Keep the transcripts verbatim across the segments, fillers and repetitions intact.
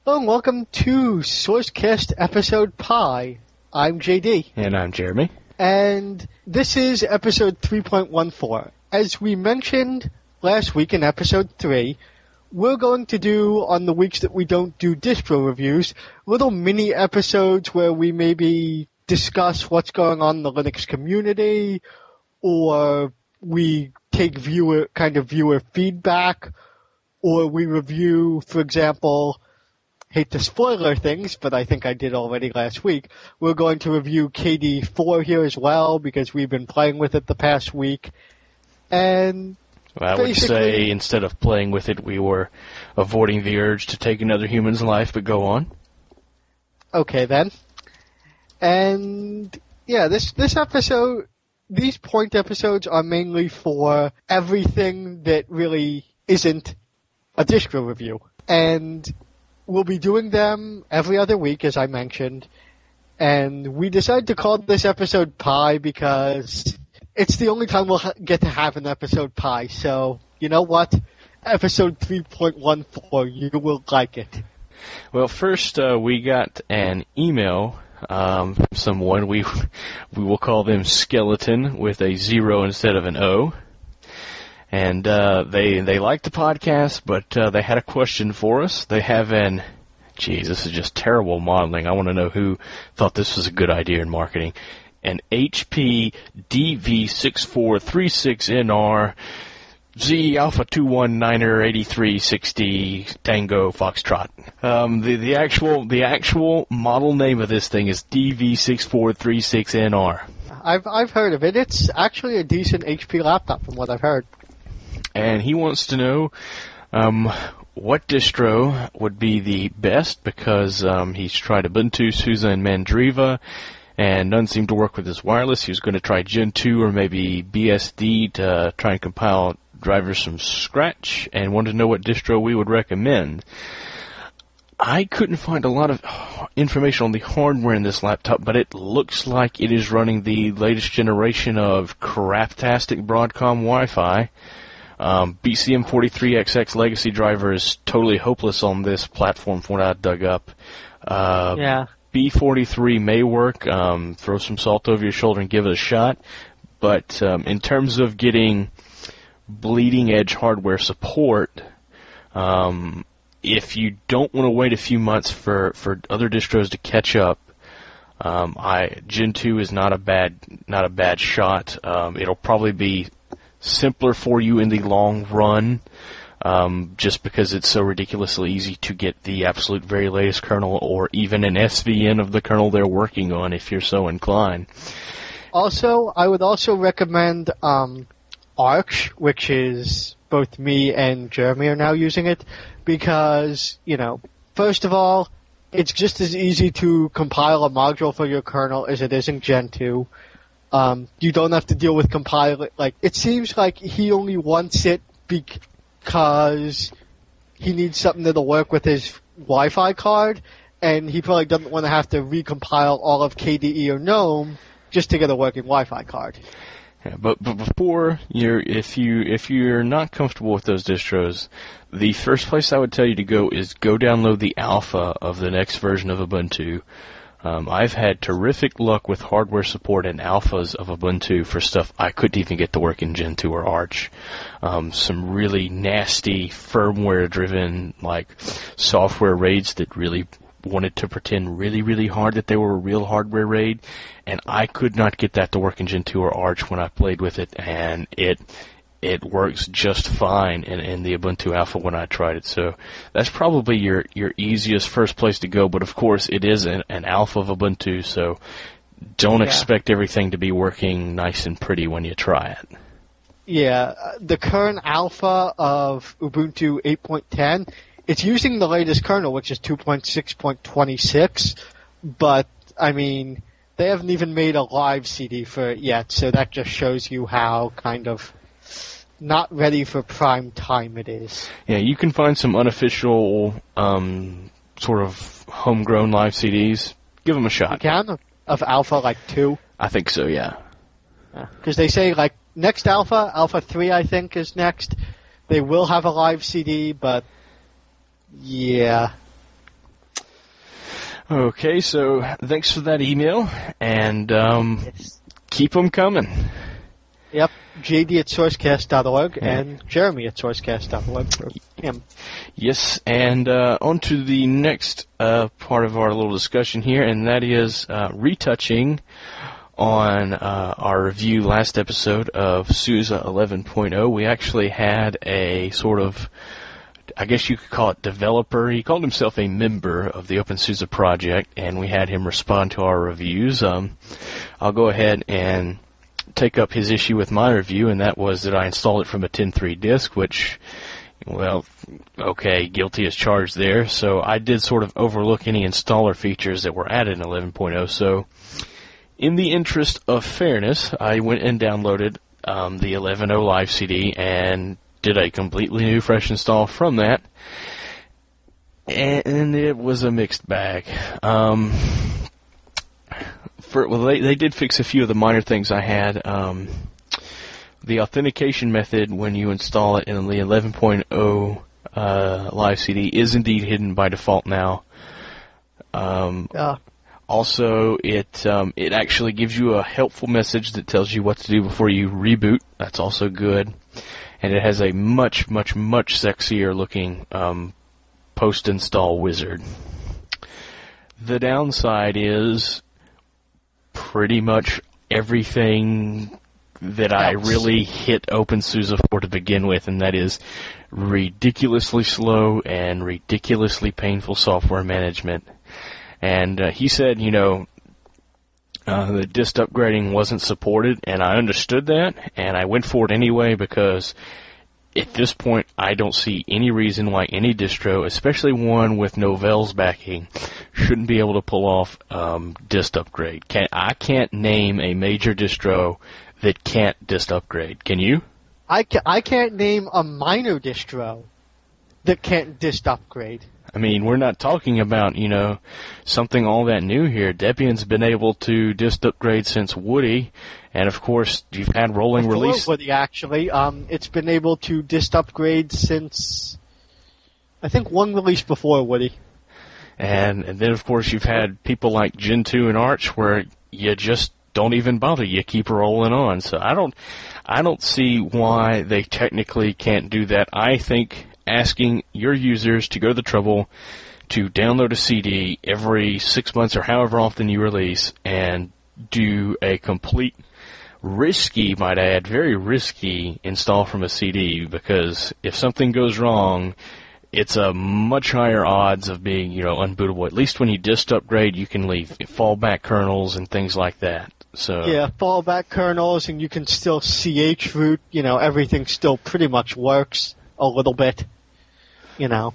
Hello and welcome to Sourcecast Episode Pi. I'm J D. And I'm Jeremy. And this is episode three point one four. As we mentioned last week in episode three, we're going to do, on the weeks that we don't do distro reviews, little mini episodes where we maybe discuss what's going on in the Linux community, or we take viewer, kind of viewer feedback, or we review, for example, hate to spoiler things, but I think I did already last week. We're going to review K D four here as well, because we've been playing with it the past week. And well, I would say instead of playing with it, we were avoiding the urge to take another human's life, but go on. Okay, then. And, yeah, this, this episode, these point episodes are mainly for everything that really isn't a distro review. And we'll be doing them every other week, as I mentioned, and we decided to call this episode Pi because it's the only time we'll ha- get to have an episode Pi, so you know what? Episode three point one four, you will like it. Well, first uh, we got an email um, from someone, we, we will call them Skeleton, with a zero instead of an O. And uh, they they like the podcast, but uh, they had a question for us. They have an, geez, this is just terrible modeling. I want to know who thought this was a good idea in marketing. An H P D V six four three six N R Z Alpha two one niner eighty-three sixty Tango Foxtrot. Um, the the actual the actual model name of this thing is D V six four three six N R. I've I've heard of it. It's actually a decent H P laptop, from what I've heard. And he wants to know um, what distro would be the best, because um, he's tried Ubuntu, SUSE, and Mandriva, and none seem to work with his wireless. He was going to try Gentoo or maybe B S D to try and compile drivers from scratch, and wanted to know what distro we would recommend. I couldn't find a lot of information on the hardware in this laptop, but it looks like it is running the latest generation of craptastic Broadcom Wi-Fi. Um, B C M forty-three X X legacy driver is totally hopeless on this platform from what I dug up. Uh, yeah. B forty-three may work. Um, throw some salt over your shoulder and give it a shot. But um, in terms of getting bleeding edge hardware support, um, if you don't want to wait a few months for, for other distros to catch up, um, I Gentoo is not a bad not a bad shot. Um, it'll probably be simpler for you in the long run, um, just because it's so ridiculously easy to get the absolute very latest kernel, or even an S V N of the kernel they're working on if you're so inclined. Also, I would also recommend um, Arch, which is both me and Jeremy are now using it, because, you know, first of all, it's just as easy to compile a module for your kernel as it is in Gentoo. Um, you don't have to deal with compiling. Like, it seems like he only wants it because he needs something that'll work with his Wi-Fi card, and he probably doesn't want to have to recompile all of K D E or GNOME just to get a working Wi-Fi card. Yeah, but but before you're, if you if you're not comfortable with those distros, the first place I would tell you to go is go download the alpha of the next version of Ubuntu. Um, I've had terrific luck with hardware support and alphas of Ubuntu for stuff I couldn't even get to work in Gentoo or Arch. Um, some really nasty firmware-driven, like, software raids that really wanted to pretend really, really hard that they were a real hardware raid, and I could not get that to work in Gentoo or Arch when I played with it, and it it works just fine in, in the Ubuntu Alpha when I tried it. So that's probably your, your easiest first place to go, but of course it is an, an alpha of Ubuntu, so don't yeah. expect everything to be working nice and pretty when you try it. Yeah, the current alpha of Ubuntu eight point ten, it's using the latest kernel, which is two point six point twenty-six, but, I mean, they haven't even made a live C D for it yet, so that just shows you how kind of not ready for prime time it is. Yeah, you can find some unofficial, um, sort of homegrown live C Ds. Give them a shot. You can? Of Alpha, like, two? I think so, yeah. Because they say, like, next Alpha, Alpha three, I think, is next. They will have a live C D, but, yeah. Okay, so thanks for that email, and um, Yes. keep them coming. Yep, J D at sourcecast dot org Yeah. and Jeremy at sourcecast dot org for him. Yes, and uh, on to the next uh, part of our little discussion here, and that is uh, retouching on uh, our review last episode of SUSE eleven point oh. We actually had a sort of, I guess you could call it developer. He called himself a member of the OpenSUSE project, and we had him respond to our reviews. Um, I'll go ahead and take up his issue with my review, and that was that I installed it from a ten point three disk, which, well, okay, guilty as charged there. So I did sort of overlook any installer features that were added in eleven point oh. So in the interest of fairness, I went and downloaded um, the eleven point oh Live C D and did a completely new fresh install from that, and it was a mixed bag. Um, for, well, they, they did fix a few of the minor things I had. Um, the authentication method when you install it in the eleven point oh uh, Live C D is indeed hidden by default now. Um, Uh, Also, it um, it actually gives you a helpful message that tells you what to do before you reboot. That's also good. And it has a much, much, much sexier looking um, post-install wizard. The downside is pretty much everything that I really hit OpenSUSE for to begin with, and that is ridiculously slow and ridiculously painful software management. And uh, he said, you know, uh, the dist upgrading wasn't supported, and I understood that, and I went for it anyway because at this point I don't see any reason why any distro, especially one with Novell's backing, shouldn't be able to pull off um, dist upgrade. Can, I can't name a major distro that can't dist upgrade. Can you? I, ca- I can't name a minor distro that can't dist upgrade. I mean, we're not talking about, you know, something all that new here. Debian's been able to dist upgrade since Woody, and of course, you've had rolling Before release. Woody, actually, um, it's been able to dist upgrade since, I think, one release before Woody. And, and then, of course, you've had people like Gentoo and Arch where you just don't even bother. You keep rolling on. So I don't, I don't see why they technically can't do that. I think asking your users to go to the trouble to download a C D every six months or however often you release and do a complete risky, might I add, very risky install from a C D, because if something goes wrong, it's a much higher odds of being, you know, unbootable. At least when you dist upgrade, you can leave fallback kernels and things like that. So Yeah, fallback kernels, and you can still C H root, you know, everything still pretty much works a little bit. You know,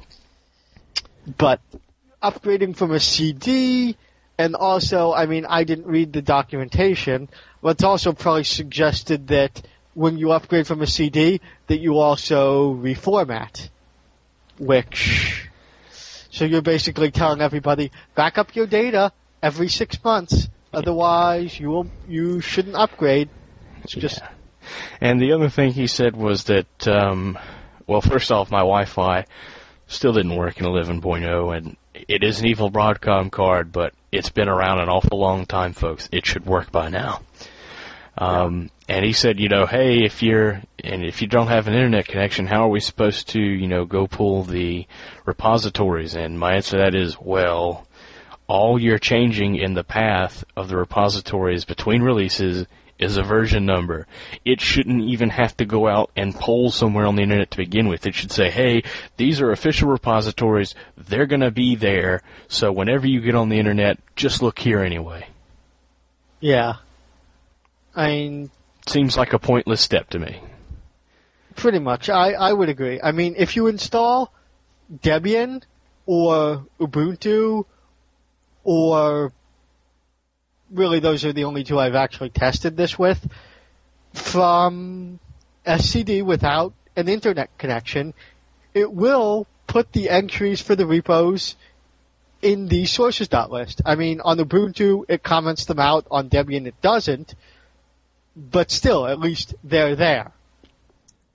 but upgrading from a C D, and also, I mean, I didn't read the documentation, but it's also probably suggested that when you upgrade from a C D, that you also reformat, which, so you're basically telling everybody, back up your data every six months, otherwise you will, you shouldn't upgrade. It's just... Yeah. And the other thing he said was that, um, well, first off, my Wi-Fi still didn't work in eleven point oh, and it is an evil Broadcom card, but it's been around an awful long time, folks. It should work by now. Um, yeah. And he said, you know, hey, if you're, and if you don't have an internet connection, how are we supposed to, you know, go pull the repositories? And my answer to that is, well, all you're changing in the path of the repositories between releases is a version number. It shouldn't even have to go out and poll somewhere on the internet to begin with. It should say, hey, these are official repositories. They're going to be there. So whenever you get on the internet, just look here anyway. Yeah. I mean... Seems like a pointless step to me. Pretty much. I, I would agree. I mean, if you install Debian or Ubuntu or... Really, those are the only two I've actually tested this with. From S C D without an internet connection, it will put the entries for the repos in the sources.list. I mean, on Ubuntu, it comments them out. On Debian, it doesn't. But still, at least they're there.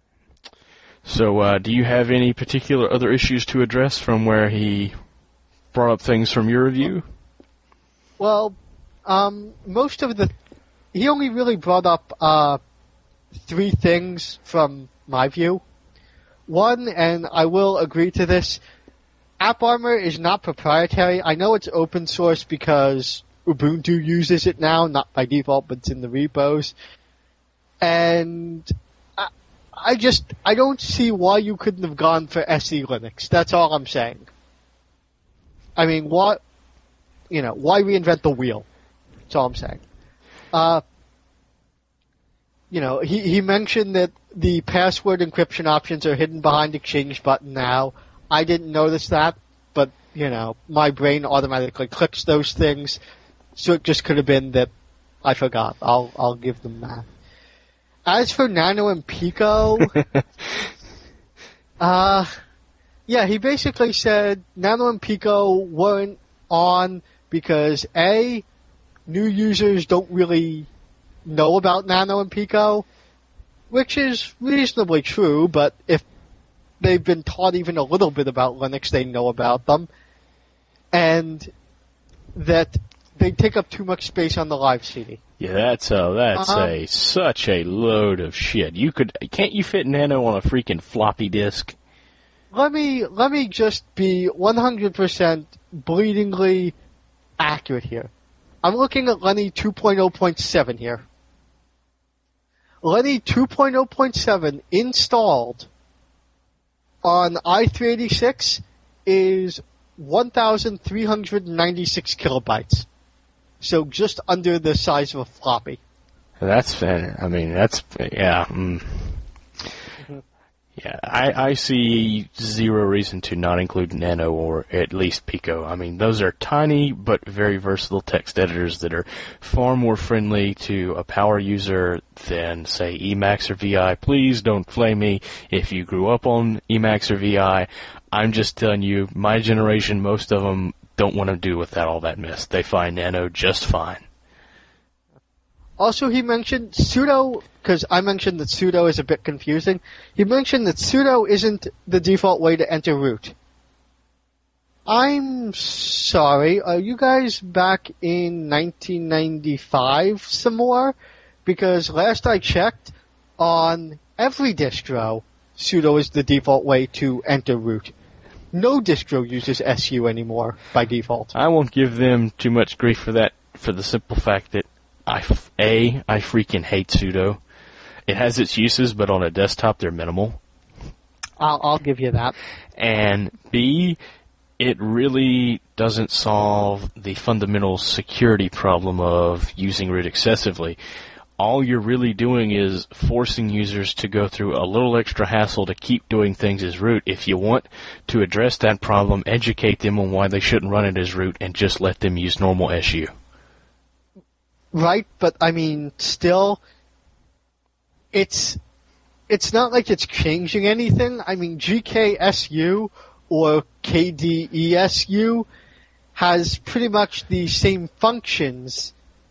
So, uh, do you have any particular other issues to address from where he brought up things from your review? Well, um, most of the... He only really brought up uh, three things from my view. One, and I will agree to this, AppArmor is not proprietary. I know it's open source because Ubuntu uses it now, not by default, but it's in the repos. And I, I just, I don't see why you couldn't have gone for S E Linux. That's all I'm saying. I mean, what, you know, why reinvent the wheel? That's all I'm saying. Uh, you know, he, he mentioned that the password encryption options are hidden behind the change button now. I didn't notice that, but, you know, my brain automatically clicks those things, so it just could have been that I forgot. I'll, I'll give them that. As for Nano and Pico, uh, yeah, he basically said Nano and Pico weren't on because A, new users don't really know about Nano and Pico, which is reasonably true, but if they've been taught even a little bit about Linux, they know about them, and that they take up too much space on the live C D. Yeah, that's a, that's um, a such a load of shit. You could can't you fit Nano on a freaking floppy disk? Let me let me just be one hundred percent bleedingly accurate here. I'm looking at Lenny two point oh point seven here. Lenny two point oh point seven installed on i three eighty-six is one thousand three hundred ninety-six kilobytes. So just under the size of a floppy. That's, I mean, that's, yeah. Mm. Mm-hmm. Yeah, I, I see zero reason to not include Nano or at least Pico. I mean, those are tiny but very versatile text editors that are far more friendly to a power user than, say, Emacs or V I. Please don't flame me if you grew up on Emacs or V I. I'm just telling you, my generation, most of them don't want to do with that all that mess. They find Nano just fine. Also, he mentioned sudo, because I mentioned that sudo is a bit confusing. He mentioned that sudo isn't the default way to enter root. I'm sorry, are you guys back in nineteen ninety-five some more? Because last I checked, on every distro, sudo is the default way to enter root. No distro uses S U anymore by default. I won't give them too much grief for that, for the simple fact that I, A, I freaking hate sudo. It has its uses, but on a desktop they're minimal. I'll, I'll give you that. And B, it really doesn't solve the fundamental security problem of using root excessively. All you're really doing is forcing users to go through a little extra hassle to keep doing things as root. If you want to address that problem, educate them on why they shouldn't run it as root and just let them use normal S U. Right, but I mean, still, it's it's not like it's changing anything. I mean, G K S U or K D E S U has pretty much the same functions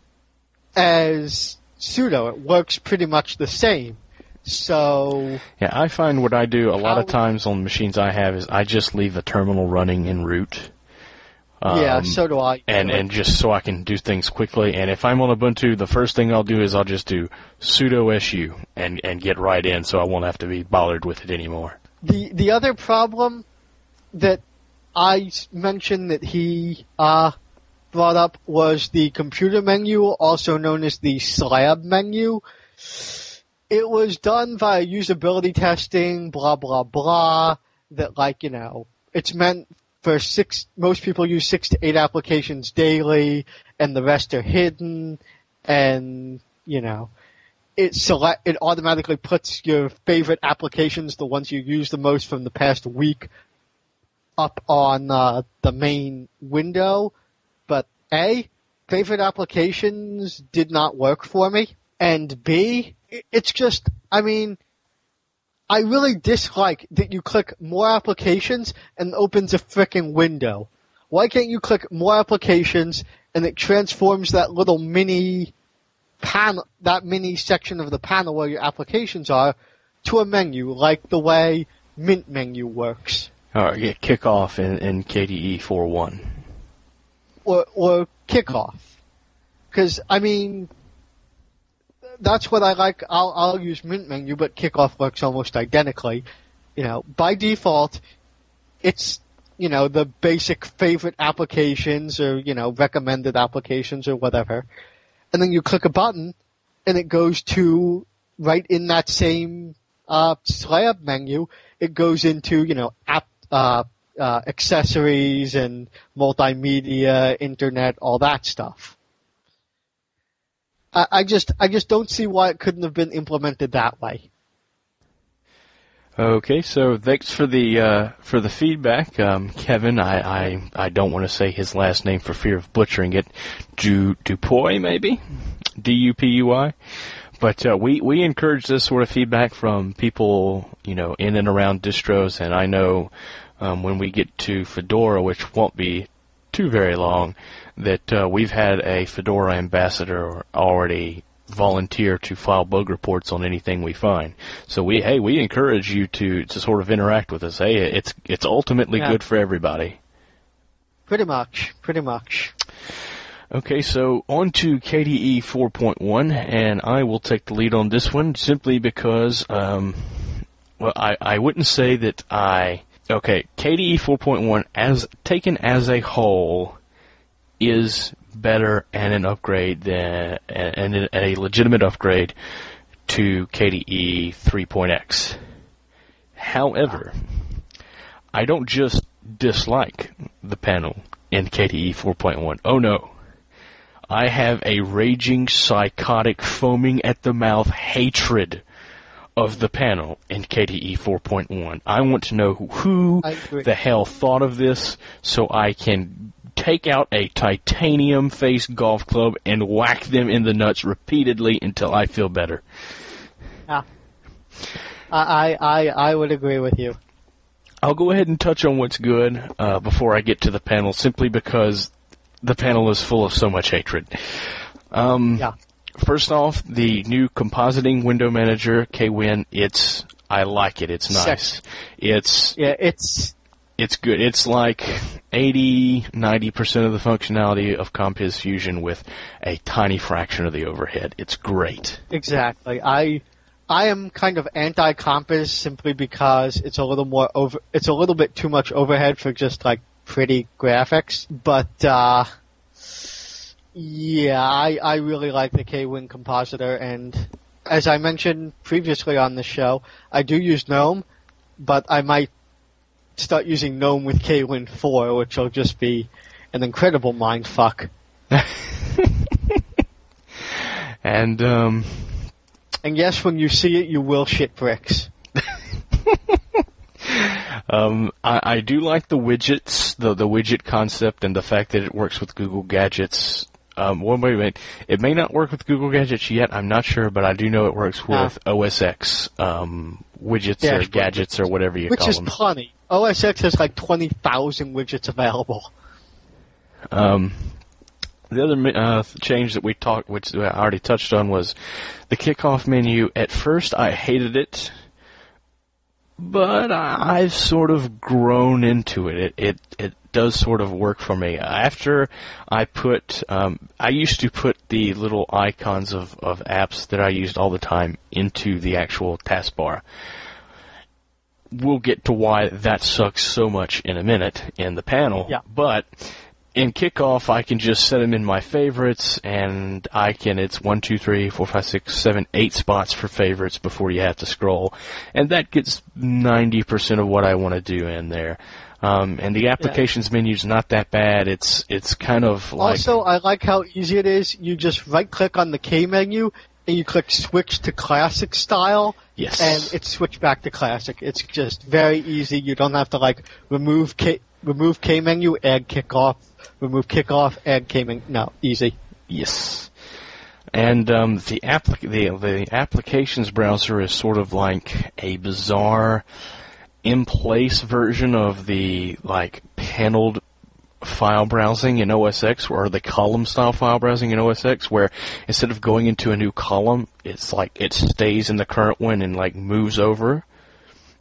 as sudo. It works pretty much the same. So yeah, I find what I do a lot of times on machines I have is I just leave a terminal running in root. Um, yeah, so do I. And and just so I can do things quickly. And if I'm on Ubuntu, the first thing I'll do is I'll just do sudo su and, and get right in, so I won't have to be bothered with it anymore. The the other problem that I mentioned that he uh, brought up was the computer menu, also known as the slab menu. It was done via usability testing, blah, blah, blah, that, like, you know, it's meant for six, most people use six to eight applications daily, and the rest are hidden, and, you know, it select, it automatically puts your favorite applications, the ones you use the most from the past week, up on uh, the main window. But A, favorite applications did not work for me, and B, it's just, I mean, I really dislike that you click more applications and it opens a frickin' window. Why can't you click more applications and it transforms that little mini panel, that mini section of the panel where your applications are, to a menu, like the way Mint menu works? All right, yeah, kickoff in, in K D E four point one. Or, or kickoff. Because, I mean, that's what I like. I'll, I'll use Mint Menu, but kickoff works almost identically. You know, by default, it's, you know, the basic favorite applications or, you know, recommended applications or whatever. And then you click a button, and it goes to, right in that same uh, slab menu, it goes into, you know, app, uh, uh, accessories and multimedia, internet, all that stuff. I, I just, I just don't see why it couldn't have been implemented that way. Okay, so thanks for the uh, for the feedback, um, Kevin. I, I I don't want to say his last name for fear of butchering it. Du Dupuy, maybe, D U P U I. But uh, we we encourage this sort of feedback from people, you know, in and around distros. And I know um, when we get to Fedora, which won't be too very long, that uh, we've had a Fedora ambassador already volunteer to file bug reports on anything we find. So we, hey, we encourage you to, to sort of interact with us. Hey, it's it's ultimately yeah. good for everybody. Pretty much, pretty much. Okay, so on to K D E four point one, and I will take the lead on this one simply because, um, well, I, I wouldn't say that I, okay, K D E four point one as taken as a whole is better and an upgrade than and a legitimate upgrade to K D E three point X. However, I don't just dislike the panel in K D E four point one. Oh no. I have a raging, psychotic, foaming at the mouth hatred of the panel in K D E four point one. I want to know who the hell thought of this so I can take out a titanium face golf club and whack them in the nuts repeatedly until I feel better. Yeah. I, I, I would agree with you. I'll go ahead and touch on what's good uh, before I get to the panel, simply because the panel is full of so much hatred. Um, yeah. First off, the new compositing window manager, KWin, it's, I like it. It's nice. Sick. It's, yeah, it's, It's good. It's like eighty, ninety percent of the functionality of Compiz Fusion with a tiny fraction of the overhead. It's great. Exactly. I I am kind of anti-Compiz simply because it's a little more over. It's a little bit too much overhead for just like pretty graphics. But uh, yeah, I I really like the KWin compositor, and as I mentioned previously on the show, I do use GNOME, but I might start using GNOME with KWin four, which will just be an incredible mindfuck. and, um... And yes, when you see it, you will shit bricks. um, I, I do like the widgets, the, the widget concept, and the fact that it works with Google Gadgets. Um, well, wait a minute. It may not work with Google Gadgets yet, I'm not sure, but I do know it works with ah. O S X, um, widgets yeah, or gadgets or whatever you which call them. Which is plenty. O S X has like twenty thousand widgets available. Um, the other uh, change that we talked, which I already touched on, was the kickoff menu. At first, I hated it, but I've sort of grown into it. It it, it does sort of work for me. After I put, um, I used to put the little icons of, of apps that I used all the time into the actual taskbar. We'll get to why that sucks so much in a minute in the panel. Yeah. But in Kickoff, I can just set them in my favorites, and I can, it's one, two, three, four, five, six, seven, eight spots for favorites before you have to scroll. And that gets ninety percent of what I want to do in there. Um, and the applications yeah. menu's not that bad. It's, it's kind of like... Also, I like how easy it is. You just right-click on the K menu, and you click Switch to Classic Style. Yes. And it's switched back to Classic. It's just very easy. You don't have to, like, remove K, remove K menu, add kickoff, remove kickoff, add K menu. No, easy. Yes. And um, the, applic- the, the applications browser is sort of like a bizarre, in-place version of the, like, paneled file browsing in O S X, or the column style file browsing in O S X, where instead of going into a new column, it's like it stays in the current one and like moves over.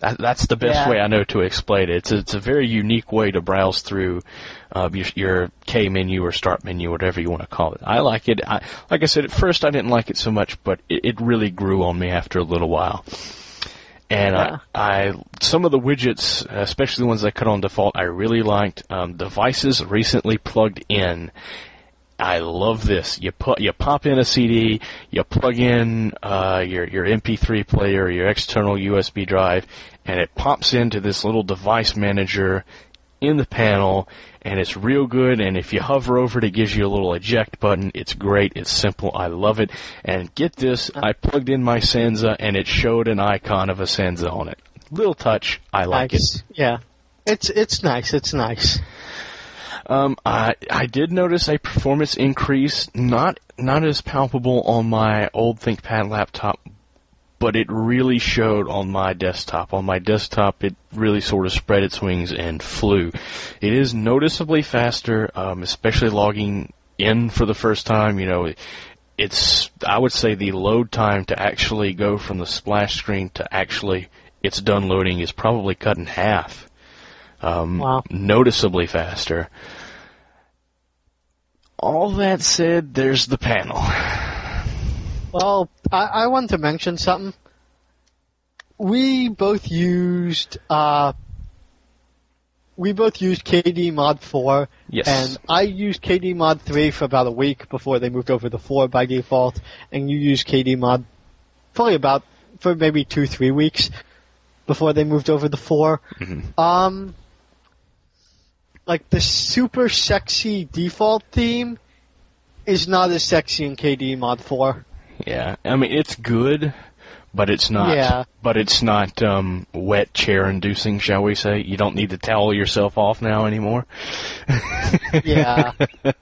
That, that's the best Yeah. way I know to explain it. It's a, it's a very unique way to browse through uh, your, your K menu or start menu, whatever you want to call it. I like it. I, like I said, at first I didn't like it so much, but it, it really grew on me after a little while. And Yeah. I, I, some of the widgets, especially the ones I cut on default, I really liked. Um, devices recently plugged in. I love this. You put, you pop in a C D, you plug in uh, your your M P three player, your external U S B drive, and it pops into this little device manager in the panel, and it's real good. And if you hover over it, it gives you a little eject button. It's great. It's simple. I love it. And get this, I plugged in my Senza, and it showed an icon of a Senza on it. Little touch. I like nice. it. Yeah. It's it's nice. It's nice. Um, I I did notice a performance increase, not not as palpable on my old ThinkPad laptop, but it really showed on my desktop. On my desktop, it really sort of spread its wings and flew. It is noticeably faster, um, especially logging in for the first time. You know, it's I would say the load time to actually go from the splash screen to actually it's done loading is probably cut in half. Um, Wow. Noticeably faster. All that said, there's the panel. Well, I, I want to mention something. We both used uh, we both used K D Mod four, Yes. and I used K D Mod three for about a week before they moved over to four by default, and you used K D Mod probably about for maybe two three weeks before they moved over to four. Mm-hmm. Um, like the super sexy default theme is not as sexy in K D Mod four. Yeah, I mean it's good, but it's not. Yeah. But it's not um, wet chair inducing, shall we say? You don't need to towel yourself off now anymore. Yeah.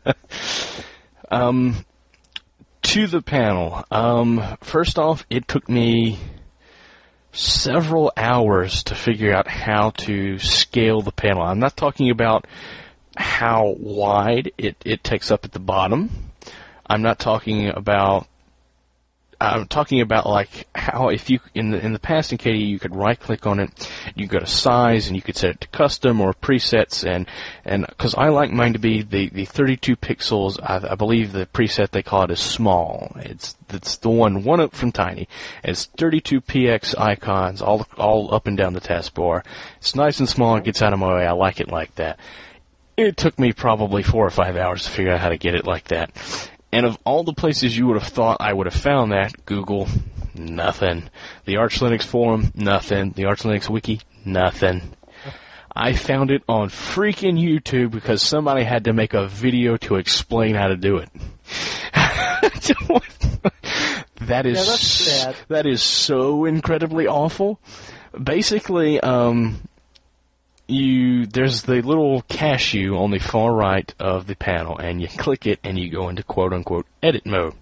um, to the panel. Um, first off, it took me several hours to figure out how to scale the panel. I'm not talking about how wide it, it takes up at the bottom. I'm not talking about I'm talking about like how if you in the in the past in K D E you could right click on it, you go to size and you could set it to custom or presets and and because I like mine to be the, the thirty-two pixels. I, I believe the preset they call it is small. It's it's the one one up from tiny. It's thirty-two P X icons all all up and down the taskbar. It's nice and small. It gets out of my way. I like it like that. It took me probably four or five hours to figure out how to get it like that. And of all the places you would have thought I would have found that, Google, nothing. The Arch Linux forum, nothing. The Arch Linux wiki, nothing. I found it on freaking YouTube because somebody had to make a video to explain how to do it. That is Yeah, that's sad. that is so incredibly awful. Basically, um, you there's the little cashew on the far right of the panel, and you click it, and you go into quote-unquote edit mode.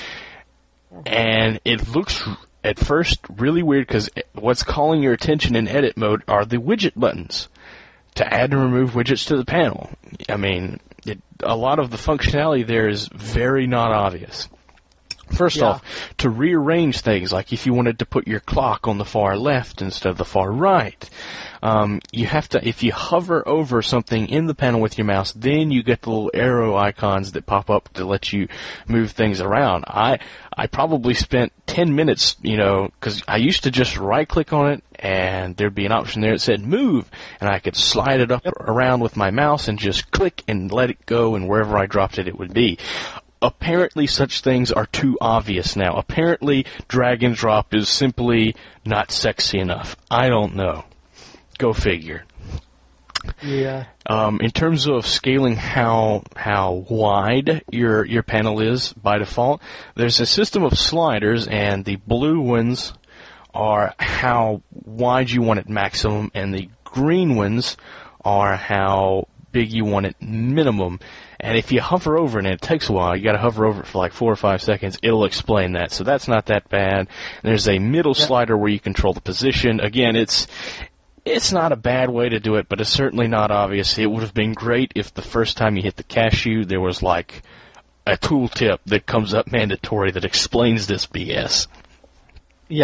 And it looks, at first, really weird, because what's calling your attention in edit mode are the widget buttons to add and remove widgets to the panel. I mean, it, a lot of the functionality there is very not obvious. First Yeah. off, to rearrange things, like if you wanted to put your clock on the far left instead of the far right, um, you have to, if you hover over something in the panel with your mouse, then you get the little arrow icons that pop up to let you move things around. I, I probably spent ten minutes, you know, because I used to just right-click on it, and there'd be an option there that said move, and I could slide it up around with my mouse and just click and let it go, and wherever I dropped it, it would be. Apparently such things are too obvious now. Apparently drag and drop is simply not sexy enough. I don't know. Go figure. Yeah. Um, in terms of scaling how how wide your your panel is by default, there's a system of sliders, and the blue ones are how wide you want it maximum, and the green ones are how big you want it minimum. And if you hover over it, and it takes a while, you got to hover over it for like four or five seconds, it'll explain that. So that's not that bad. And there's a middle Yep. slider where you control the position. Again, it's it's not a bad way to do it, but it's certainly not obvious. It would have been great if the first time you hit the cashew, there was like a tooltip that comes up mandatory that explains this B S. Yeah.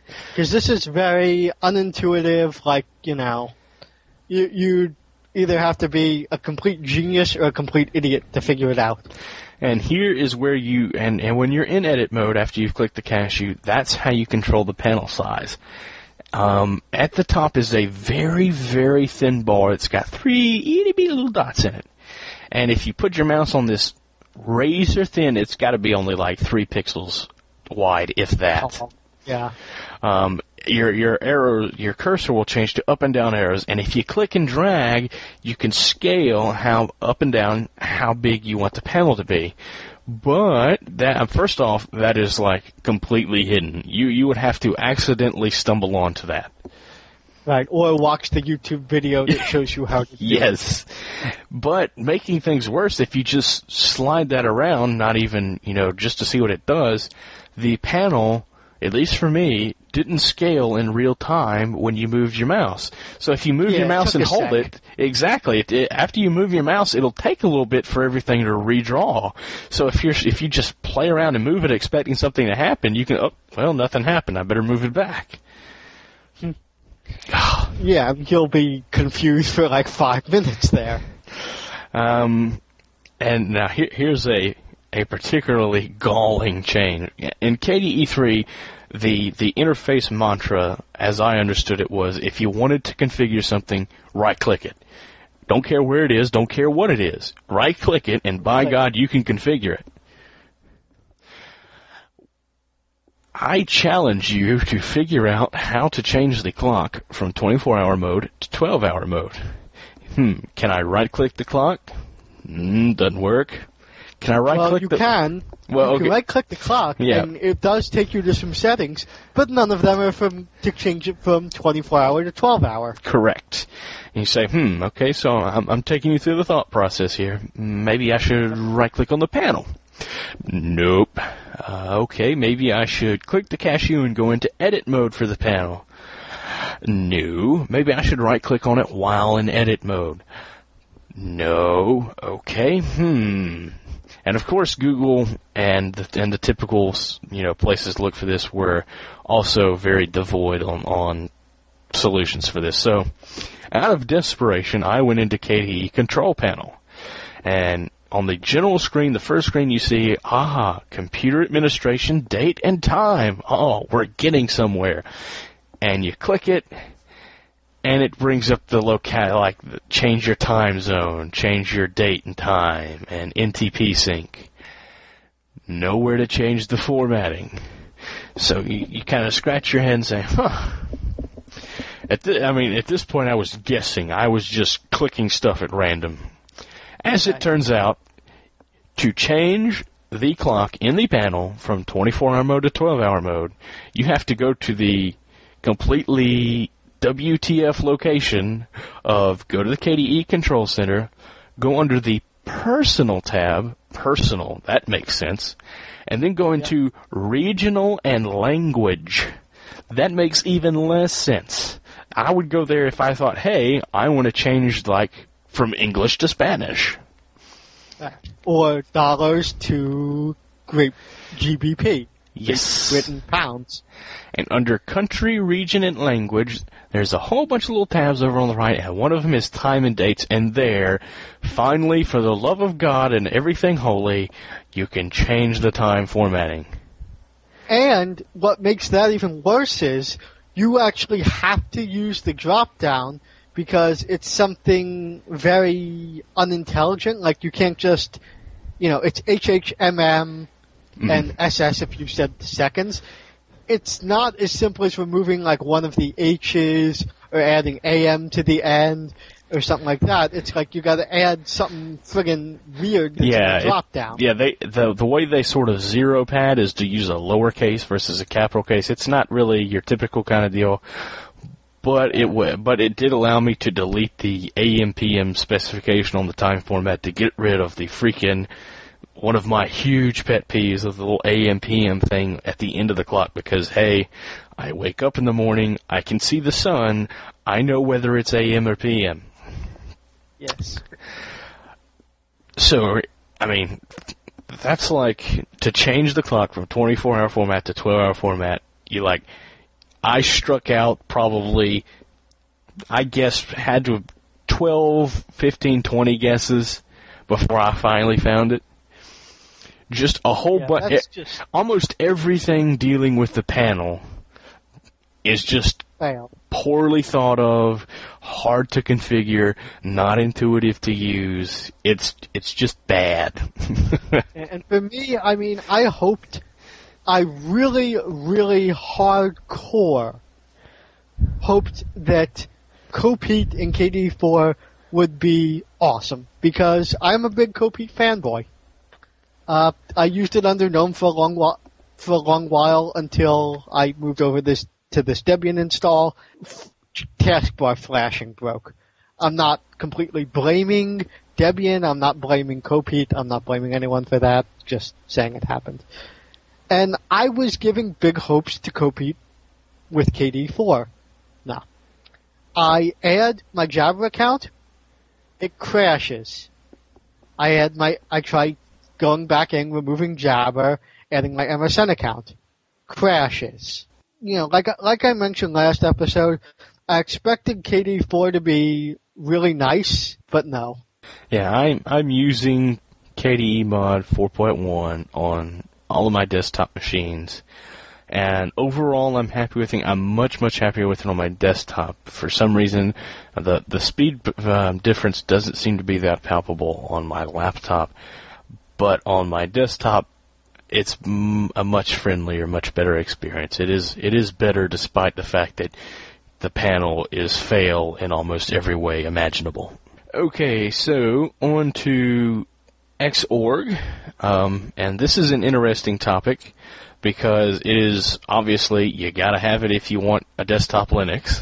Because this is very unintuitive, like, you know, you, you either have to be a complete genius or a complete idiot to figure it out. And here is where you, and, and when you're in edit mode after you've clicked the cashew, that's how you control the panel size. Um, at the top is a very, very thin bar. It's got three itty bitty little dots in it. And if you put your mouse on this razor thin, it's got to be only like three pixels wide, if that. Oh, yeah. Um, your your arrow, your cursor will change to up and down arrows, and if you click and drag, you can scale how up and down how big you want the panel to be. But that first off, that is like completely hidden. You you would have to accidentally stumble onto that. Right, or watch the YouTube video that shows you how to do Yes. But making things worse, if you just slide that around, not even, you know, just to see what it does, the panel, at least for me, didn't scale in real time when you moved your mouse. So if you move Yeah, your it mouse took and a hold sec. it, exactly, it, it, after you move your mouse, it'll take a little bit for everything to redraw. So if you're if you just play around and move it expecting something to happen, you can, oh, well, nothing happened, I better move it back. Yeah, you'll be confused for like five minutes there. Um, and now here, here's a a particularly galling change. In K D E three, the the interface mantra, as I understood it, was if you wanted to configure something, right-click it. Don't care where it is, don't care what it is. Right-click it, and by God, you can configure it. I challenge you to figure out how to change the clock from twenty-four hour mode to twelve hour mode. Hmm, can I right-click the clock? Mm, doesn't work. Can I right-click Well, you the... can. Well, you okay. can right-click the clock, Yeah. and it does take you to some settings, but none of them are from to change it from twenty-four hour to twelve hour. Correct. And you say, hmm, okay, so I'm, I'm taking you through the thought process here. Maybe I should right-click on the panel. Nope. Uh, okay, maybe I should click the cashew and go into edit mode for the panel. No. Maybe I should right-click on it while in edit mode. No. Okay. Hmm. And of course, Google and the, and the typical, you know, places to look for this were also very devoid on, on solutions for this. So, out of desperation, I went into K D E Control Panel. And on the general screen, the first screen you see, ah, computer administration, date and time. Oh, we're getting somewhere. And you click it, and it brings up the locale, like the, change your time zone, change your date and time, and N T P sync. Nowhere to change the formatting. So you, you kind of scratch your head and say, huh. At th- I mean, at this point I was guessing. I was just clicking stuff at random. As it turns out, to change the clock in the panel from twenty-four hour mode to twelve hour mode, you have to go to the completely W T F location of go to the K D E Control Center, go under the Personal tab, Personal, that makes sense, and then go into yep. Regional and Language. That makes even less sense. I would go there if I thought, hey, I want to change, like, from English to Spanish. Or dollars to Great G B P. Yes. Great Britain pounds. And under Country, Region, and Language, there's a whole bunch of little tabs over on the right, and one of them is Time and Dates, and there, finally, for the love of God and everything holy, you can change the time formatting. And what makes that even worse is you actually have to use the drop-down because it's something very unintelligent. Like, you can't just, you know, it's H H M M mm. and S S if you said the seconds. It's not as simple as removing, like, one of the H's or adding A M to the end or something like that. It's like you gotta add something friggin' weird that's yeah, a drop-down. Yeah, they the the way they sort of zero pad is to use a lowercase versus a capital case. It's not really your typical kind of deal. But it w- but it did allow me to delete the A M P M specification on the time format to get rid of the freaking, one of my huge pet peeves of the little A M P M thing at the end of the clock, because, hey, I wake up in the morning, I can see the sun, I know whether it's A M or P M. Yes. So, I mean, that's like, to change the clock from twenty-four hour format to twelve hour format, you like, I struck out probably, I guess, had to have twelve, fifteen, twenty guesses before I finally found it. Just a whole Yeah, bunch. that's just Almost everything dealing with the panel is just fail. poorly thought of, hard to configure, not intuitive to use. It's it's just bad. And and for me, I mean, I hoped, I really, really hardcore hoped that Copeat in K D four would be awesome, because I'm a big Copeat fanboy. Uh, I used it under GNOME for a long while, for a long while until I moved over this to this Debian install. F- taskbar flashing broke. I'm not completely blaming Debian. I'm not blaming Copeat. I'm not blaming anyone for that. Just saying it happened. And I was giving big hopes to Copeat with K D four. No. I add my Jabber account. It crashes. I add my, I try going back in, removing Jabber, adding my M S N account. Crashes. You know, like, like I mentioned last episode, I expected K D four to be really nice, but no. Yeah, I'm I'm using K D E Mod four point one on all of my desktop machines, and overall I'm happy with it. I'm much much happier with it on my desktop. For some reason, the the speed uh, difference doesn't seem to be that palpable on my laptop, but on my desktop, it's m- a much friendlier, much better experience. It is it is better despite the fact that the panel is fail in almost every way imaginable. Okay, so on to Xorg, um, and this is an interesting topic because it is obviously you gotta have it if you want a desktop Linux,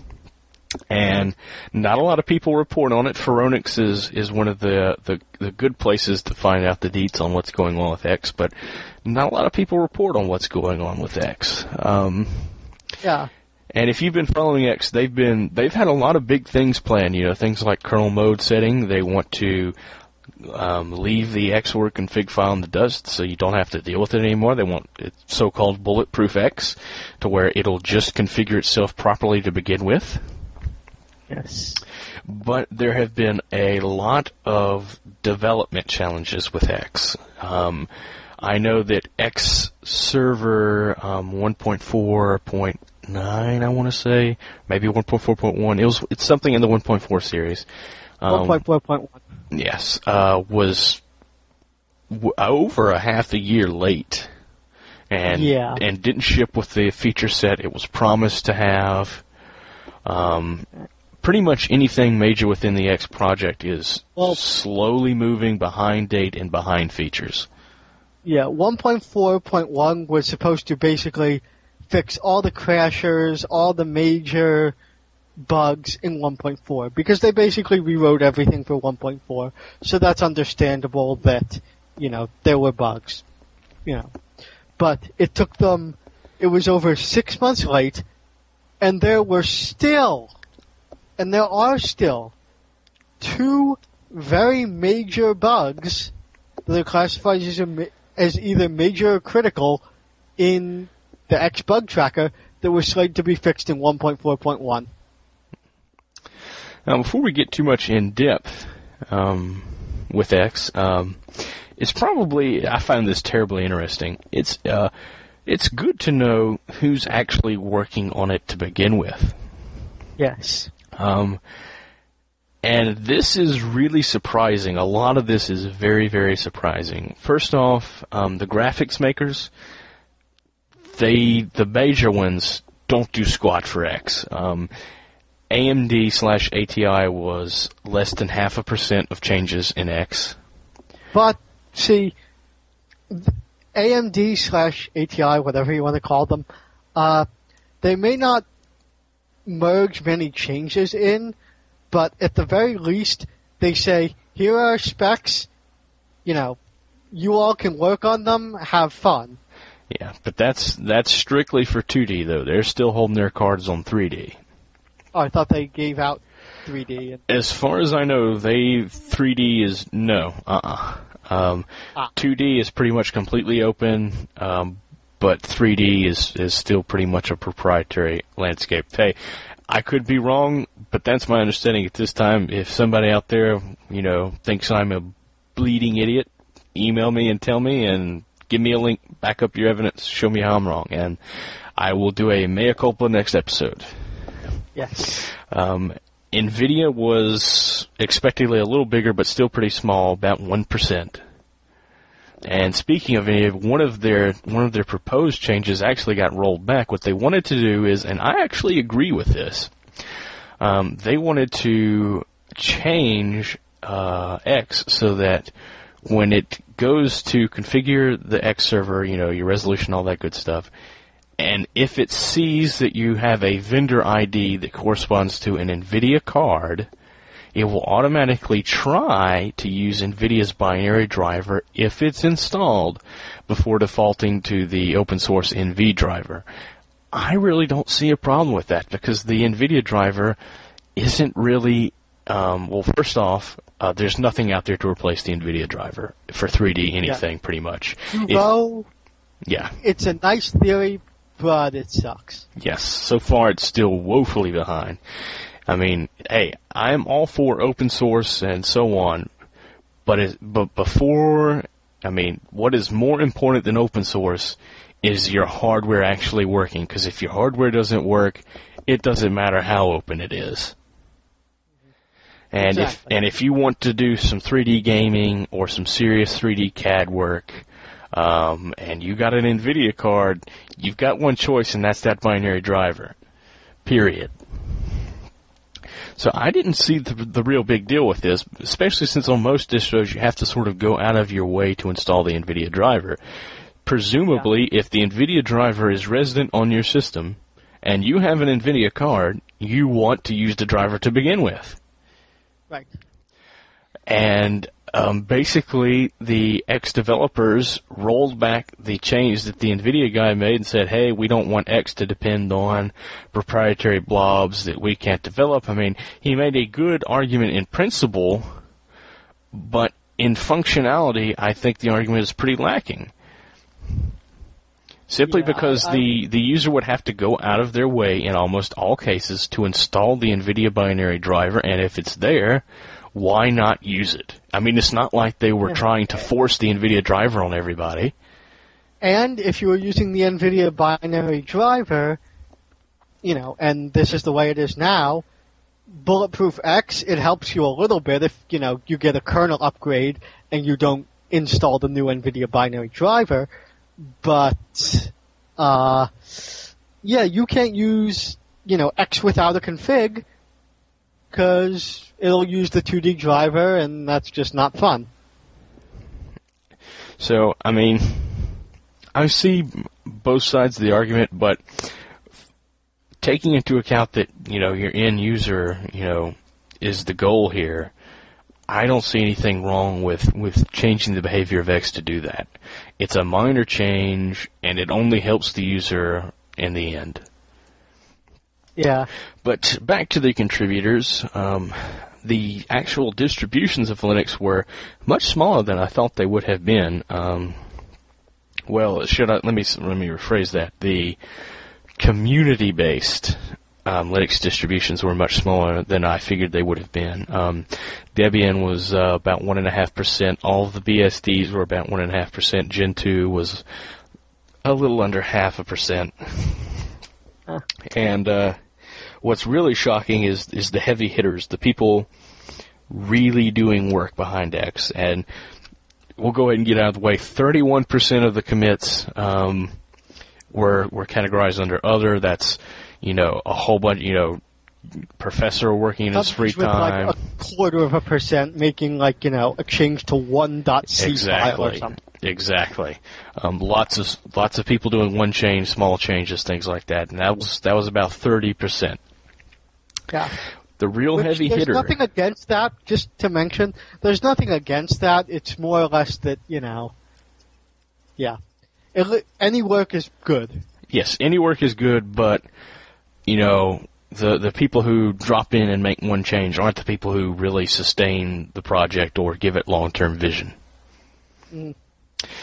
and not a lot of people report on it. Phoronix is is one of the, the the good places to find out the deets on what's going on with X, but not a lot of people report on what's going on with X. Um, Yeah. And if you've been following X, they've been they've had a lot of big things planned. You know, things like kernel mode setting. They want to um, leave the Xorg config file in the dust, so you don't have to deal with it anymore. They want it's so-called bulletproof X, to where it'll just configure itself properly to begin with. Yes. But there have been a lot of development challenges with X. Um, I know that X server um, one point four point nine, I want to say, maybe one point four point one. It was it's something in the one point four series. Um, one point four point one. Yes, uh, was w- over a half a year late, and Yeah. and didn't ship with the feature set it was promised to have. Um, pretty much anything major within the X project is Well- slowly moving behind date and behind features. Yeah, one point four point one was supposed to basically fix all the crashers, all the major bugs in one point four, because they basically rewrote everything for one point four, so that's understandable that, you know, there were bugs, you know. But it took them, it was over six months late, and there were still, and there are still, two very major bugs that are classified as, a, ma- as either major or critical in the X bug tracker that were slated to be fixed in one point four point one. Now, before we get too much in depth um, with X, um, it's probably I find this terribly interesting. It's uh, it's good to know who's actually working on it to begin with. Yes. Um, and this is really surprising. A lot of this is very, very surprising. First off, um, the graphics makers, they the major ones don't do squat for X. Um, A M D slash A T I was less than half a percent of changes in X. But, see, A M D slash A T I, whatever you want to call them, uh, they may not merge many changes in, but at the very least, they say, here are our specs, you know, you all can work on them, have fun. Yeah, but that's that's strictly for two D, though. They're still holding their cards on three D. Oh, I thought they gave out three D. And As far as I know, they three D is no, uh-uh. Um, Ah. two D is pretty much completely open, um, but three D is, is still pretty much a proprietary landscape. Hey, I could be wrong, but that's my understanding at this time. If somebody out there, you know, thinks I'm a bleeding idiot, email me and tell me, and give me a link, back up your evidence, show me how I'm wrong, and I will do a mea culpa next episode. Yes. Um, NVIDIA was expectedly a little bigger, but still pretty small, about one percent. And speaking of NVIDIA, one of their one of their proposed changes actually got rolled back. What they wanted to do is, and I actually agree with this, um, they wanted to change uh, X so that when it goes to configure the X server, you know, your resolution, all that good stuff, and if it sees that you have a vendor I D that corresponds to an NVIDIA card, it will automatically try to use NVIDIA's binary driver if it's installed before defaulting to the open source N V driver. I really don't see a problem with that because the NVIDIA driver isn't really, um, well, first off, uh, there's nothing out there to replace the NVIDIA driver for three D anything, yeah. pretty much. Well, yeah. It's a nice theory, but it sucks. Yes, so far it's still woefully behind. I mean, hey, I'm all for open source and so on, but it, but before, I mean, what is more important than open source is your hardware actually working, because if your hardware doesn't work, it doesn't matter how open it is. And exactly. if and if you want to do some three D gaming or some serious three D C A D work, um, and you got an NVIDIA card, you've got one choice, and that's that binary driver. Period. So I didn't see the, the real big deal with this, especially since on most distros you have to sort of go out of your way to install the NVIDIA driver. Presumably, yeah. if the NVIDIA driver is resident on your system and you have an NVIDIA card, you want to use the driver to begin with. Right. And um, basically, the ex-developers rolled back the change that the NVIDIA guy made and said, hey, we don't want X to depend on proprietary blobs that we can't develop. I mean, he made a good argument in principle, but in functionality, I think the argument is pretty lacking. Simply yeah, because I, I, the, the user would have to go out of their way in almost all cases to install the NVIDIA binary driver, and if it's there, why not use it? I mean, it's not like they were trying to force the NVIDIA driver on everybody. And if you were using the NVIDIA binary driver, you know, and this is the way it is now, Bulletproof X, it helps you a little bit if, you know, you get a kernel upgrade and you don't install the new NVIDIA binary driver. But, uh, yeah, you can't use, you know, X without a config, because it'll use the two D driver, and that's just not fun. So, I mean, I see both sides of the argument, but taking into account that, you know, your end user, you know, is the goal here, I don't see anything wrong with, with changing the behavior of X to do that. It's a minor change, and it only helps the user in the end. Yeah. But back to the contributors, um, the actual distributions of Linux were much smaller than I thought they would have been. Um, well, should I, let me, let me rephrase that. The community-based Um, Linux distributions were much smaller than I figured they would have been. Um, Debian was uh, about one and a half percent. All of the B S Ds were about one and a half percent. Gentoo was a little under half a percent. Huh. And uh, what's really shocking is is the heavy hitters, the people really doing work behind X. And we'll go ahead and get out of the way. thirty-one percent of the commits um, were were categorized under other. That's You know, a whole bunch, you know, professor working in his free with time. Like a quarter of a percent making, like, you know, a change to one .c exactly. file or something. Exactly. Um, lots of lots of people doing one change, small changes, things like that, and that was that was about thirty percent. Yeah. The real Which, heavy there's hitter. There's nothing against that. Just to mention, there's nothing against that. It's more or less that, you know, yeah, it, any work is good. Yes, any work is good, but you know, the the people who drop in and make one change aren't the people who really sustain the project or give it long-term vision. Mm.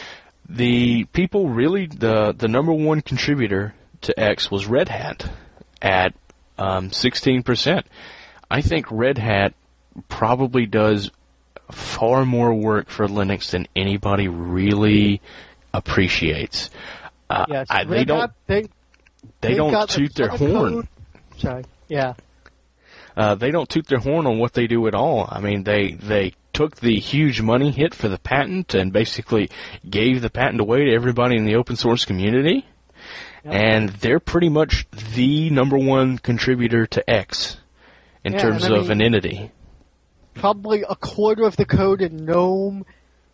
the people really, the the number one contributor to X was Red Hat at um, sixteen percent. I think Red Hat probably does far more work for Linux than anybody really appreciates. Uh, yes, I, they Red don't. Hat, they they don't toot their horn. Code. Sorry. Yeah. Uh, they don't toot their horn on what they do at all. I mean, they they took the huge money hit for the patent and basically gave the patent away to everybody in the open source community. Yep. And they're pretty much the number one contributor to X in yeah, terms I of mean, an entity. Probably a quarter of the code in GNOME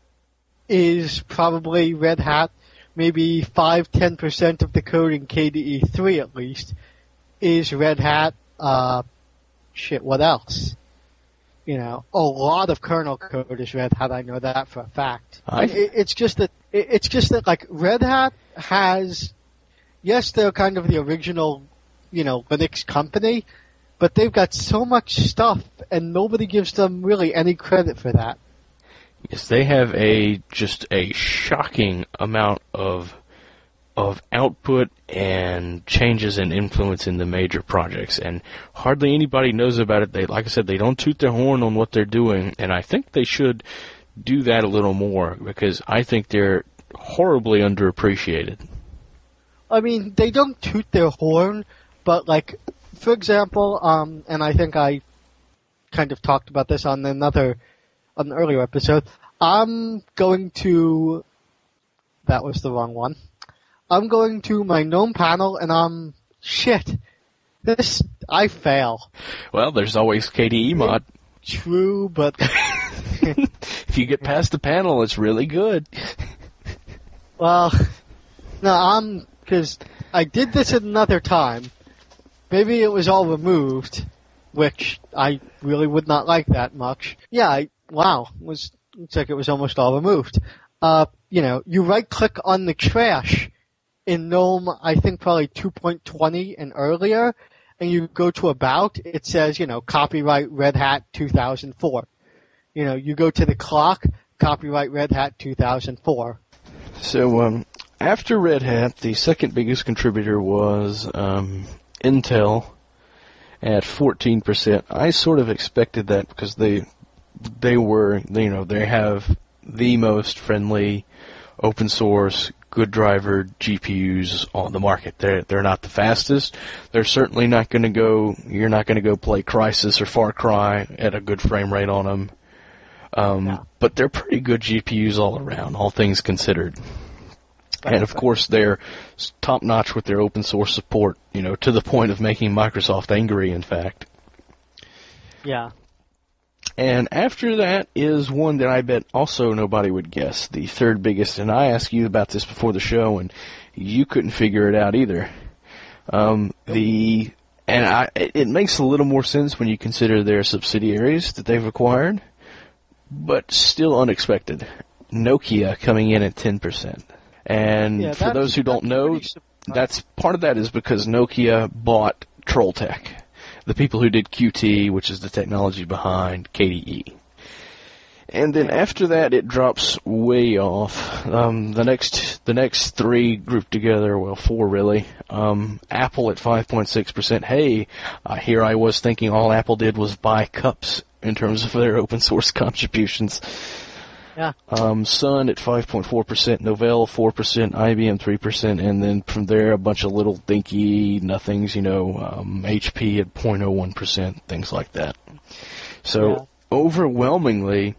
is probably Red Hat. Maybe five to ten percent of the code in K D E three at least is Red Hat. Uh, shit, what else? You know, a lot of kernel code is Red Hat. I know that for a fact. It, it's just that it, it's just that like Red Hat has, yes, they're kind of the original, you know, Linux company, but they've got so much stuff, and nobody gives them really any credit for that. Yes, they have a just a shocking amount of of output and changes and influence in the major projects, and hardly anybody knows about it. They, like I said, they don't toot their horn on what they're doing, and I think they should do that a little more because I think they're horribly underappreciated. I mean, they don't toot their horn, but like, for example, um, and I think I kind of talked about this on another, on an earlier episode. I'm going to, that was the wrong one. I'm going to my GNOME panel and I'm, shit, this, I fail. Well, there's always K D E mod. True, but if you get past the panel, it's really good. Well, no, I'm, because I did this another time. Maybe it was all removed, which I really would not like that much. Yeah, I, wow, it was, looks like it was almost all removed. Uh, you know, you right click on the trash in GNOME, I think probably two point twenty and earlier, and you go to About, it says, you know, copyright Red Hat two thousand four. You know, you go to the clock, copyright Red Hat two thousand four. So, um, after Red Hat, the second biggest contributor was, um, Intel at fourteen percent. I sort of expected that because they, they were, you know, they have the most friendly, open source, good driver G P Us on the market. They're they're not the fastest. They're certainly not going to go. You're not going to go play Crysis or Far Cry at a good frame rate on them. Um, no. But they're pretty good G P Us all around, all things considered. And of course, they're top notch with their open source support. You know, to the point of making Microsoft angry. In fact. Yeah. And after that is one that I bet also nobody would guess, the third biggest, and I asked you about this before the show, and you couldn't figure it out either. Um, the and I, it makes a little more sense when you consider their subsidiaries that they've acquired, but still unexpected. Nokia coming in at ten percent. And yeah, for those who don't know, that's part of that is because Nokia bought Trolltech. The people who did Qt, which is the technology behind K D E. And then after that, it drops way off. Um, the next, the next three grouped together, well, four really. Um, Apple at five point six percent. Hey, uh, here I was thinking all Apple did was buy cups in terms of their open source contributions. Yeah. Um, Sun at five point four percent, Novell four percent, I B M three percent, and then from there a bunch of little dinky nothings, you know, um, H P at zero point zero one percent, things like that. So yeah. Overwhelmingly,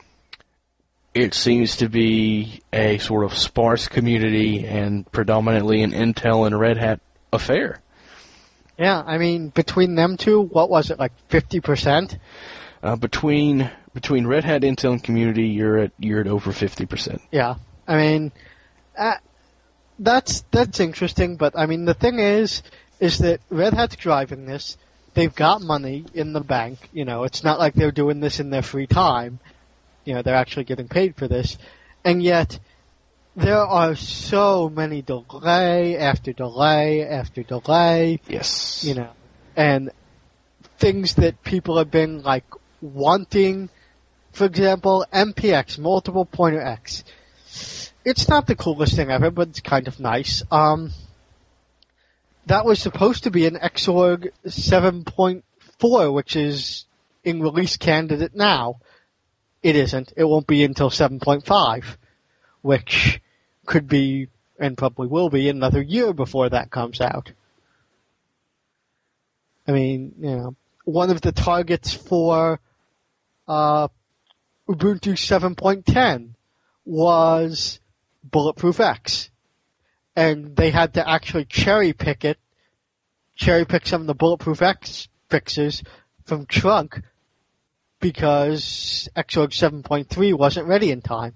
it seems to be a sort of sparse community and predominantly an Intel and Red Hat affair. Yeah, I mean, between them two, what was it, like fifty percent? Uh, between between Red Hat, Intel, and community, you're at you're at over fifty percent. Yeah, I mean, uh, that's that's interesting. But I mean, the thing is, is that Red Hat's driving this. They've got money in the bank. You know, it's not like they're doing this in their free time. You know, they're actually getting paid for this, and yet there are so many delay after delay after delay. Yes. You know, and things that people have been like wanting. For example, M P X, multiple pointer X. it's not the coolest thing ever, but it's kind of nice. Um, that was supposed to be an Xorg seven point four, which is in release candidate now. It isn't. It won't be until seven point five, which could be, and probably will be, another year before that comes out. I mean, you know, one of the targets for uh, Ubuntu seven point ten was Bulletproof X. And they had to actually cherry pick it, cherry pick some of the Bulletproof X fixes from Trunk because Xorg seven point three wasn't ready in time.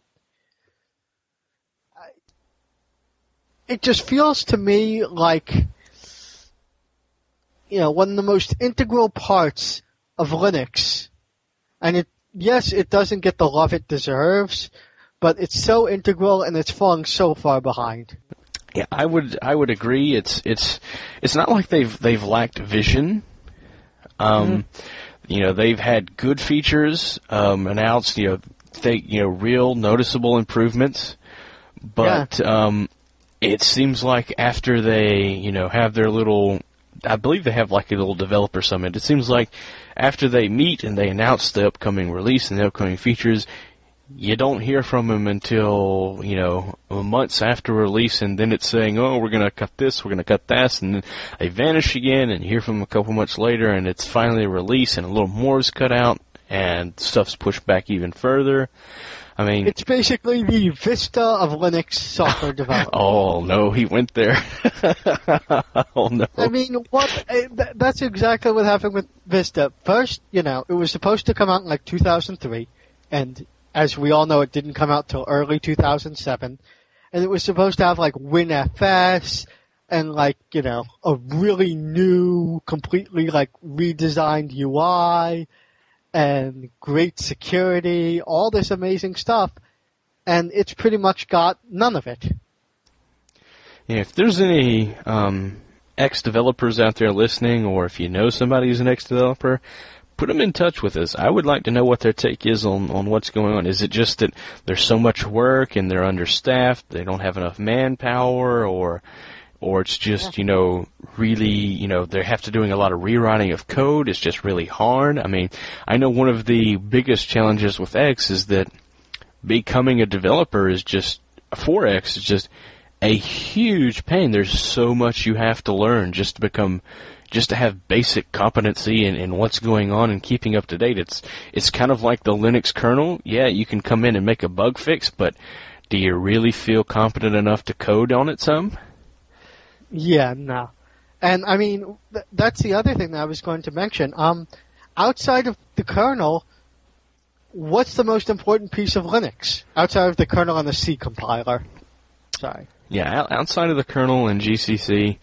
It just feels to me like, you know, one of the most integral parts of Linux. And it, yes, it doesn't get the love it deserves, but it's so integral and it's falling so far behind. Yeah, I would I would agree. It's it's it's not like they've they've lacked vision. Um, mm-hmm. You know, they've had good features um, announced. You know, they you know real noticeable improvements, but yeah. um, it seems like after they you know have their little, I believe they have like a little developer summit. It seems like after they meet and they announce the upcoming release and the upcoming features, you don't hear from them until, you know, months after release, and then it's saying, oh, we're going to cut this, we're going to cut that, and then they vanish again, and you hear from them a couple months later, and it's finally a release, and a little more is cut out, and stuff's pushed back even further. I mean, it's basically the Vista of Linux software development. Oh, no, he went there. Oh, no. I mean, what? That's exactly what happened with Vista. First, you know, it was supposed to come out in like two thousand three, and as we all know, it didn't come out till early two thousand seven, and it was supposed to have like WinFS and like, you know, a really new, completely like redesigned U I and great security, all this amazing stuff, and it's pretty much got none of it. Yeah, if there's any um, ex-developers out there listening, or if you know somebody who's an ex-developer, put them in touch with us. I would like to know what their take is on, on what's going on. Is it just that there's so much work and they're understaffed, they don't have enough manpower, or or it's just, you know, really, you know, they have to doing a lot of rewriting of code, it's just really hard? I mean, I know one of the biggest challenges with X is that becoming a developer is just, for X, is just a huge pain. There's so much you have to learn just to become, just to have basic competency in, in what's going on and keeping up to date. It's it's kind of like the Linux kernel. Yeah, you can come in and make a bug fix, but do you really feel competent enough to code on it some? Yeah, no. And, I mean, th- that's the other thing that I was going to mention. Um, outside of the kernel, what's the most important piece of Linux? Outside of the kernel and the C compiler. Sorry. Yeah, outside of the kernel and G C C,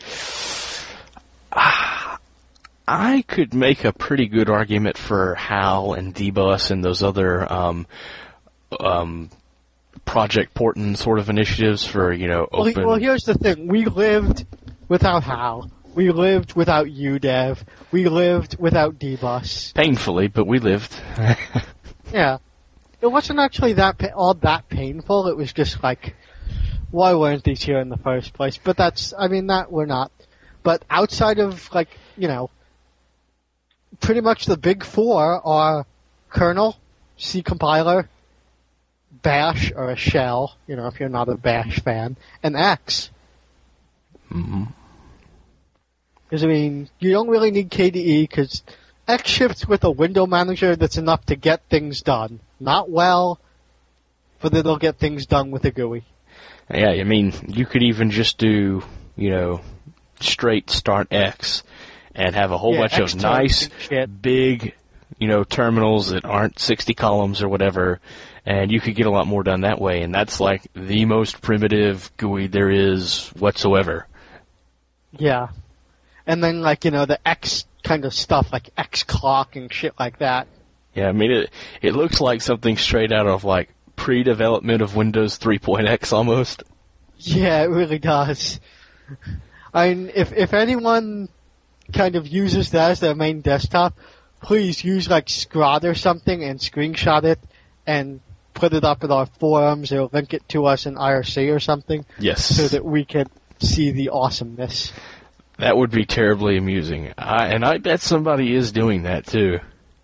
ah, I could make a pretty good argument for HAL and dbus and those other um, um, Project Porton sort of initiatives for, you know, open... Well, well, here's the thing. We lived without HAL. We lived without U D E V. We lived without dbus. Painfully, but we lived. Yeah. It wasn't actually that pa- all that painful. It was just like, why weren't these here in the first place? But that's, I mean, that we're not. But outside of, like, you know, pretty much the big four are kernel, C compiler, Bash, or a shell, you know, if you're not a Bash fan, and X. Mm-hmm. Because, I mean, you don't really need K D E, because X ships with a window manager that's enough to get things done. Not well, but it'll get things done with a G U I. Yeah, I mean, you could even just do, you know, straight start X and have a whole yeah, bunch X of nice, big, you know, terminals that aren't sixty columns or whatever, and you could get a lot more done that way, and that's like the most primitive G U I there is whatsoever. Yeah. And then, like, you know, the X kind of stuff, like X clock and shit like that. Yeah, I mean, it it looks like something straight out of, like, pre-development of Windows three point X almost. Yeah, it really does. I mean, if if anyone kind of uses that as their main desktop, please use like Scrod or something and screenshot it and put it up in our forums or link it to us in I R C or something. Yes. So that we can see the awesomeness. That would be terribly amusing. I, and I bet somebody is doing that, too.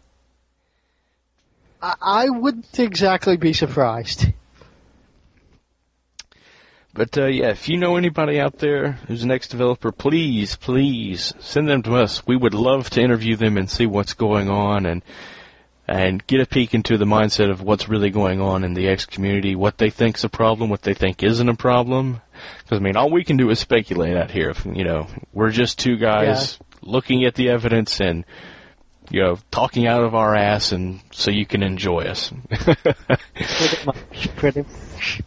I, I wouldn't exactly be surprised. But, uh, yeah, if you know anybody out there who's an ex-developer, please, please send them to us. We would love to interview them and see what's going on and and get a peek into the mindset of what's really going on in the X community, what they think's a problem, what they think isn't a problem. Because, I mean, all we can do is speculate out here. You know, we're just two guys yeah. looking at the evidence and, you know, talking out of our ass, and so you can enjoy us. Pretty much, pretty much.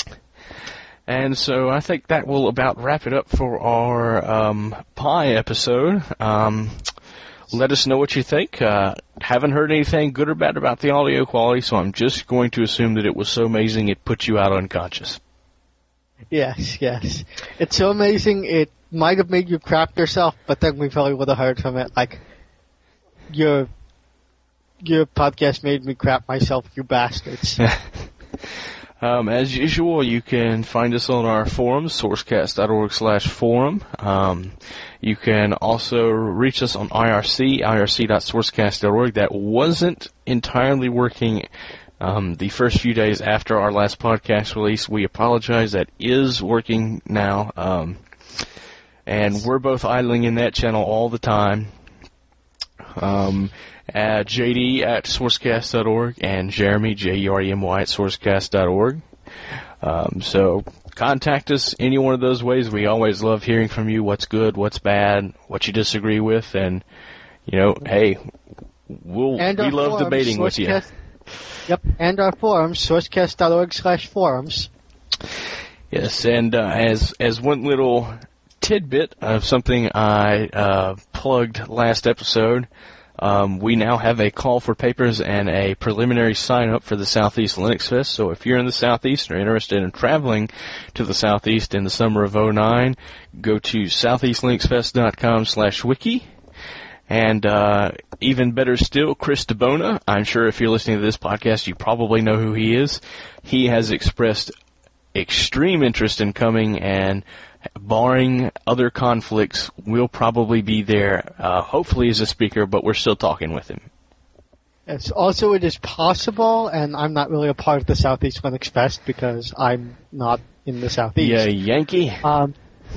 And so I think that will about wrap it up for our um, Pi episode. Um, let us know what you think. Uh, haven't heard anything good or bad about the audio quality, so I'm just going to assume that it was so amazing it put you out unconscious. Yes, yes. It's so amazing it might have made you crap yourself, but then we probably would have heard from it like, your, your podcast made me crap myself, you bastards. Um, as usual, you can find us on our forums, sourcecast.org slash forum. Um, you can also reach us on I R C, I R C dot sourcecast dot org. That wasn't entirely working um, the first few days after our last podcast release. We apologize. That is working now. Um, and we're both idling in that channel all the time. Um, Uh, J D at sourcecast dot org and Jeremy, J E R E M Y, at sourcecast dot org. Um, so contact us any one of those ways. We always love hearing from you, what's good, what's bad, what you disagree with, and, you know, hey, we'll, and we love forums, debating with you. Yep, and our forums, sourcecast.org slash forums. Yes, and uh, as as one little tidbit of something I uh, plugged last episode, Um, we now have a call for papers and a preliminary sign-up for the Southeast Linux Fest. So if you're in the Southeast and are interested in traveling to the Southeast in the summer of oh nine, go to southeast linux fest dot com slash wiki. And uh, even better still, Chris DeBona, I'm sure if you're listening to this podcast, you probably know who he is. He has expressed extreme interest in coming, and barring other conflicts, we'll probably be there, uh, hopefully as a speaker, but we're still talking with him. Yes, also it is possible, and I'm not really a part of the Southeast Linux Fest because I'm not in the Southeast. Yeah, Yankee. Um,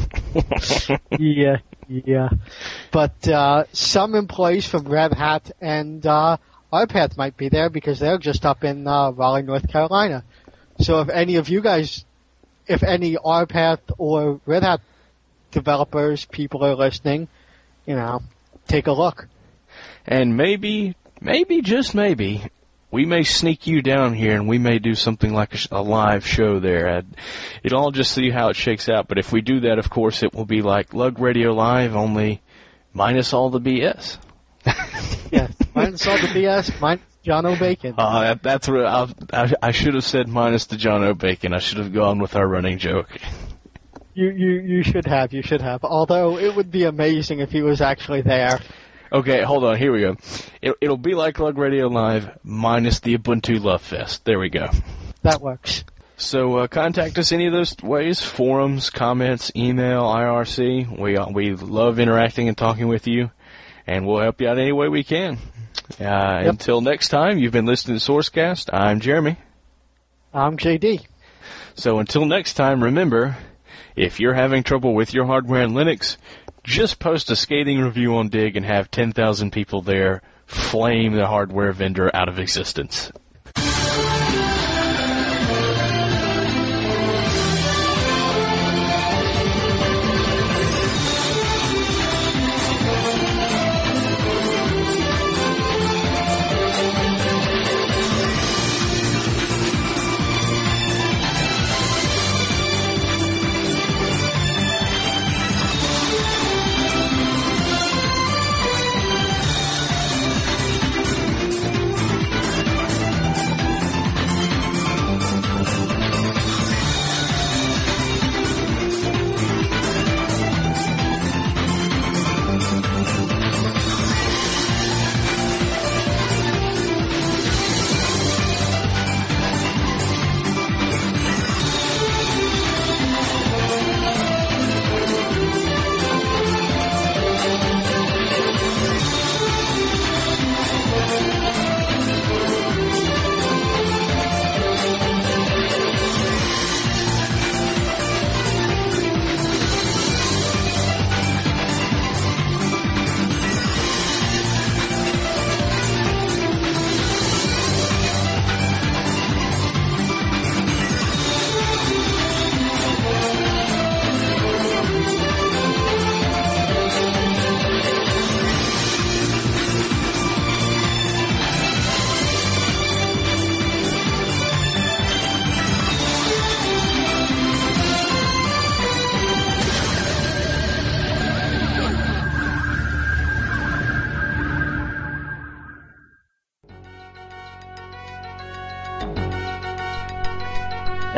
yeah, yeah. But uh, some employees from Red Hat and uh, R P A T might be there because they're just up in uh, Raleigh, North Carolina. So if any of you guys, if any R P A T or Red Hat developers, people are listening, you know, take a look. And maybe, maybe, just maybe, we may sneak you down here and we may do something like a, a live show there. It'll all just see how it shakes out. But if we do that, of course, it will be like Lug Radio Live, only minus all the B S. Yes, minus all the B S, minus John O'Bacon. Uh, that, that's what I, I, I should have said, minus the John O'Bacon. I should have gone with our running joke. You, you, you should have, you should have. Although it would be amazing if he was actually there. Okay, hold on. Here we go. It, it'll be like Lug Radio Live minus the Ubuntu Love Fest. There we go. That works. So uh, contact us any of those ways: forums, comments, email, I R C. We uh, we love interacting and talking with you, and we'll help you out any way we can. Uh, yep. Until next time, you've been listening to SourceCast. I'm Jeremy. I'm J D. So until next time, remember, if you're having trouble with your hardware in Linux, just post a scathing review on Dig and have ten thousand people there flame the hardware vendor out of existence.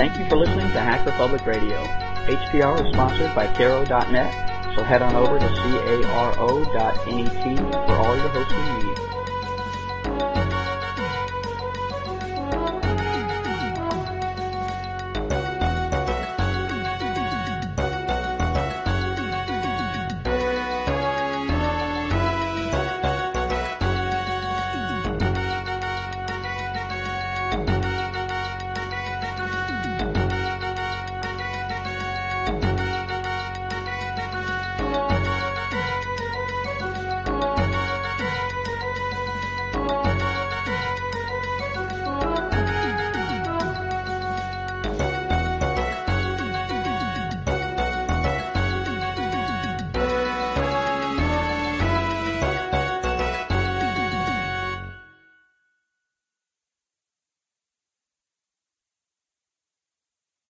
Thank you for listening to Hacker Public Radio. H P R is sponsored by Caro dot net, so head on over to caro dot net for all your hosting needs.